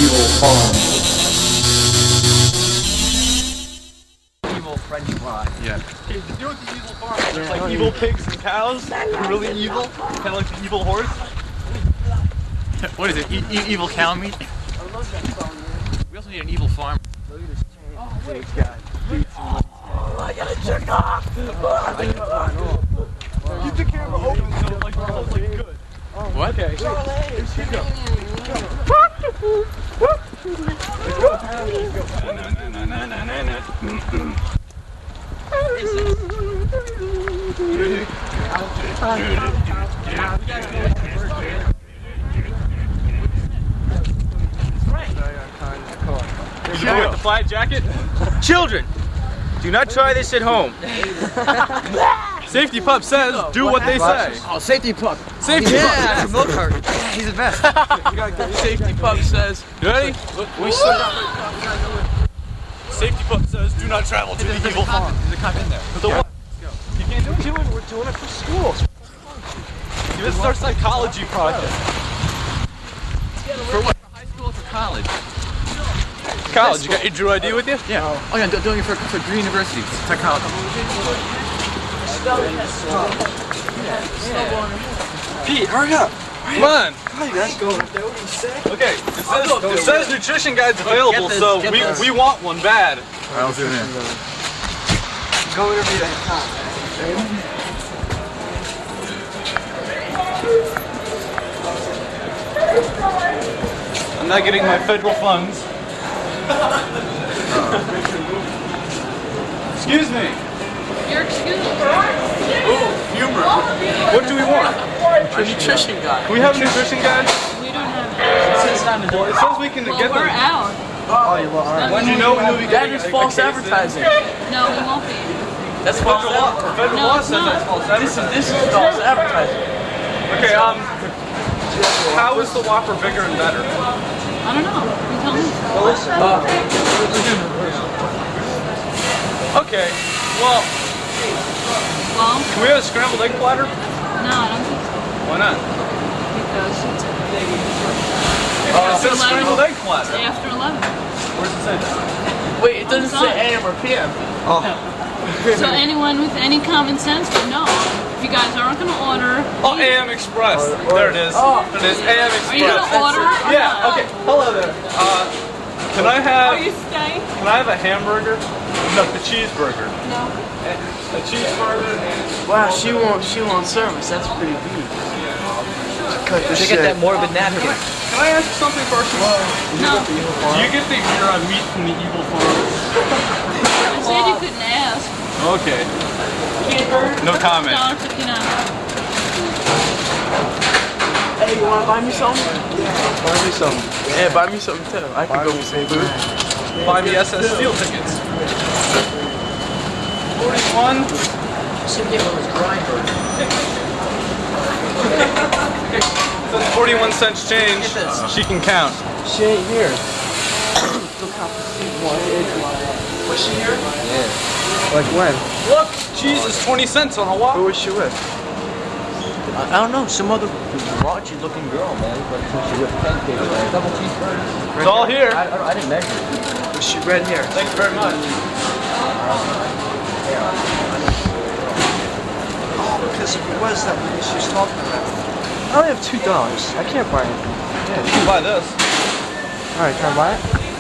evil farm. Evil French fry. Yeah. Okay, the deal with the evil farm is there's like evil pigs and cows. They're really evil. Kind of like the evil horse. What is it? Evil cow meat? I love that song, man. We also need an evil farm. Look at this chain. Oh, wait. I gotta check off. Keep the camera open so like we're all like good. What? Okay. Charlie. Let's go. Did you get the flag jacket? Children, do not try this at home. Safety Pup says, do what they say. Oh, Safety Pup. Safety Yeah, Pup. milk cart. He's the best. Safety Pup says, you ready? Safety Pup says, do not travel to the evil farm. There's a cop in there. So what? You can't do it. We're doing it for school. This is our psychology project. For what? For high school or for college? College, you got your Drew ID with you? Yeah. Oh yeah, doing it for Green University. Psychology. Pete, hurry up. Come on. Okay, it says nutrition guide's available, so we want one bad. Alright, I'll zoom in. Go whatever you I'm not getting my federal funds. Excuse me. Your excuse. Ooh, humor. What do we want? A nutrition guy. Do we have a nutrition guide? We don't have. It says it's not a It says we can Well, get we're them. out. Oh, you are. When do you know when we'll be That getting is a false case? advertising. No, we won't be. That's false advertising. Federal No, law it's says not. that's false This advertising. is false advertising. Okay, how is the Whopper bigger and better? I don't know. You tell me. Okay, well, Well, can we have a scrambled egg platter? no, I don't think so. Why not? Because it's It says 11. scrambled egg platter. after 11. Where does it say that? Wait, it doesn't say AM or PM. So anyone with any common sense would know. If you guys aren't going to order, Oh, AM Express. There it is. Oh. There it is. AM are you going Express. to order? Or Yeah. not? Okay. Hello there. Can I Are you have? staying? Can I have a hamburger? No, the cheeseburger. No. A cheeseburger and. Wow, she won't service. That's pretty deep. Cut the Should get that morbid napkin. Can I ask you something first? No. Do you get the meat from the evil farm? I said you couldn't ask. Okay. No comment. $1.59. Hey, you wanna buy me something? Buy me something. Yeah, buy me something too. I can go with some food. Buy me SS Steel tickets. 41. Should get one of those grinders. That's 41 cents change. Look at this. She can count. She ain't here. Look how was she here? Like when? Look, Jesus, 20 cents on a walk. Who was she with? I don't know, some other raunchy looking girl, man. But she with pancakes, right? Double cheeseburger. It's all here. I didn't measure it. Was she red hair? Thank you very much. Because what is that she was talking about? I only have $2. I can't buy anything. You can buy this. Alright, can I buy it?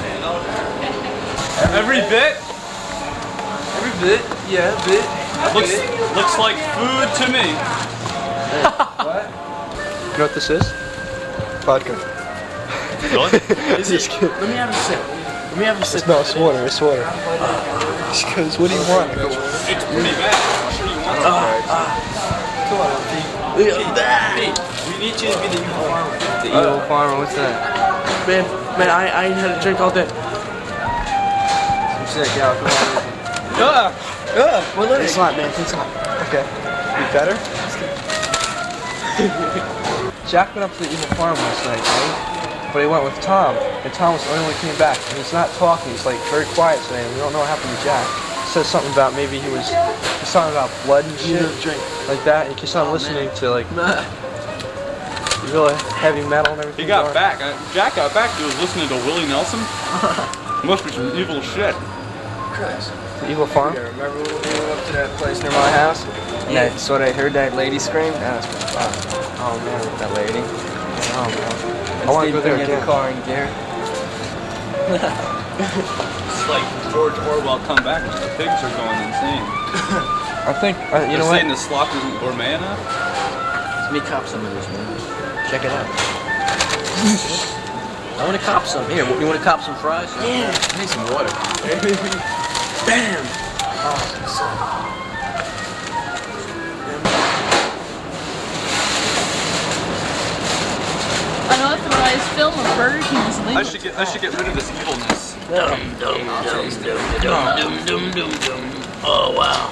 Every bit Every bit. Yeah, a bit. looks like food to me. What? You know what this is? Vodka. Really? Just kidding. Let me have a sip. Let me have a sip. No, it's water. It's water. She goes, what do you want? I go, It's pretty bad. I'm sure you want it. come on, Pete. Look at that. We need you to be the evil farmer. The evil farmer, what's that? Man, I ain't had a drink all day. You said, yeah, come on. Well, look. It's hot, man. It's hot. Okay. Be better? Jack went up to the evil farm last night, right? But he went with Tom, and Tom was the only one who came back. And he's not talking, he's like very quiet today, and we don't know what happened to Jack. He says something about maybe he's talking about blood and shit, Drink. like that, and he keeps on listening to like, Nah. you real heavy metal and everything. He got going. back. Jack got back. He was listening to Willie Nelson. Must be some evil shit. The Evil Farm? Yeah, remember when we went up to that place near my house? And that's what I heard that lady scream? That was pretty fun. Oh man, That lady. oh man. I want to go there in the again. car in gear. It's like George Orwell come back. The pigs are going insane. I think you know They're what? saying the slop isn't gourmet enough. Let me cop some of this, man. Check it out. I want to cop some. Here, you want to cop some fries? I need some water. Bam! Unauthorized film of Burger King is legal. I should get rid of this evilness. Oh, wow.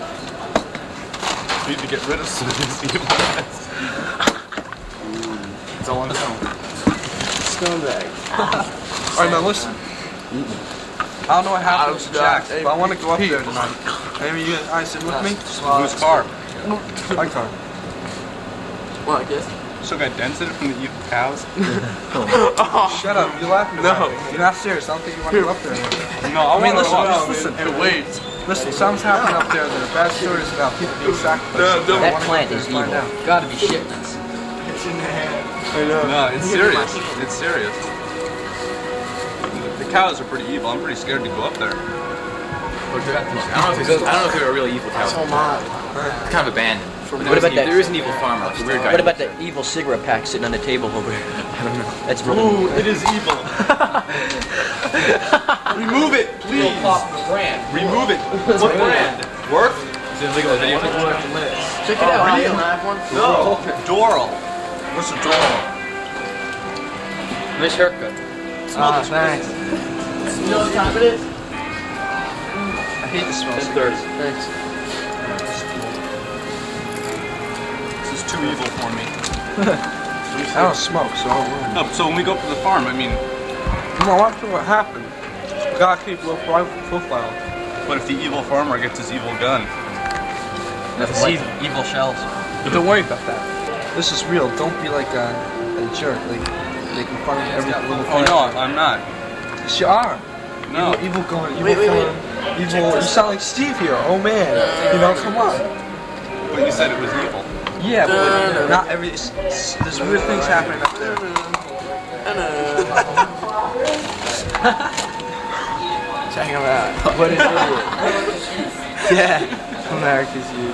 Need to get rid of some of this evilness. That's all I know. Scumbag. Alright, now listen. I don't know what happened to Jack, but I want to go up there tonight. Maybe you guys sit with me? Whose car? My car. Well, I guess. Still got dents in it from the evil cows? Shut up, you're laughing about it. You're not serious, I don't think you want to go up there. No, I mean, Listen, wait. Listen, something's happening up there. There are bad stories about people being sacrificed. That plant is evil. Gotta be shitting us. No, it's serious. It's serious. The cows are pretty evil. I'm pretty scared to go up there. I don't know if they're a real evil cow. It's kind of abandoned. What about that? There is an evil farmer. Like a weird guy. What about that evil cigarette pack sitting on the table over there? I don't know. That's really. Ooh, it is evil. Remove it, please. Remove it. What brand? Work? Is it illegal? Check it out. You don't have one? No. Doral. What's a Doral? Nice haircut. Ah, thanks. You know what time it is? I hate the smell. 10:30. Thanks. This is too evil for me. I don't smoke, so I don't worry. No, so when we go up to the farm, I mean, Come on, watch what happened. Gotta keep low profile. what if the evil farmer gets his evil gun? That's evil shells. But don't worry about that. This is real. Don't be like a jerk, like making fun of every little Oh thing. no, I'm not. Yes, you are. No. Evil going, evil killing, evil. You sound like Steve here. Oh man, you know, come on. But you said it was evil. Yeah, but not every. There's weird things happening up there. Check him out. What is it? Yeah. America's youth.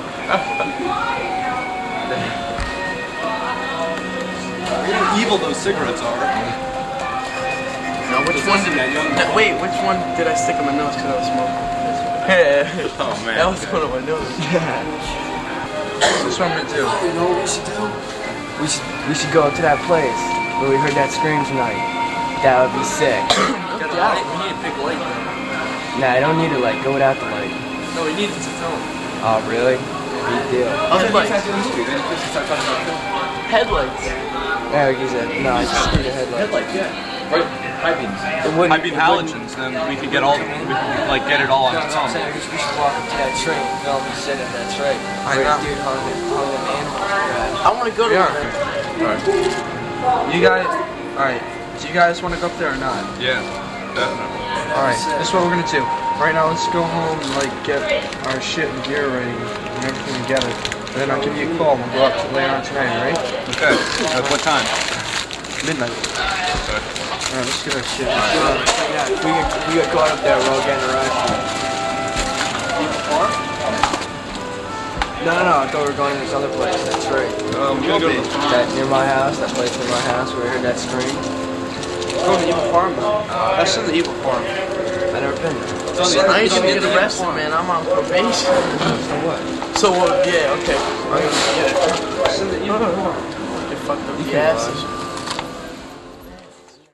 How evil those cigarettes are. Now, which one did wait, which one did I stick in my nose because I was smoking? Yeah. Oh man. That was one of my nose. That's what I'm gonna do. You know what we should do? We should go to that place where we heard that scream tonight. That would be sick. We need a big light. Nah, I don't need a light. Go without the light. No, we need it to film. Oh, really? Big deal. Headlights. Headlights. Yeah, like you said. No, I just need a headlight. Headlights, yeah. Right. High beams. It wouldn't. I'd be halogens, then we could get all, we could like get it all on its own. We should walk up to that train. Film and sit at that train. I Where know. the dude hung an animal. I want to go to Yeah. that. You guys, alright. Do you guys want to go up there or not? Yeah, definitely. Alright, this is what we're gonna do. Right now, let's go home and like get our shit and gear ready and everything together. And then I'll give you a call. We'll go up to later on tonight, alright? Okay. At what time? Midnight. Okay. Alright, let's get our shit. We got caught up there. We're all getting arrested. No, I thought we were going to this other place. That's right. We're gonna go to the farm. That near my house. That place near my house where I heard that scream. Go to the Evil Farm though. That's in the Evil Farm. I never been there. I ain't gonna get arrested, man. I'm on probation. So what? So what? Yeah, okay. It's in the Evil Farm. Get fucked up. Yes.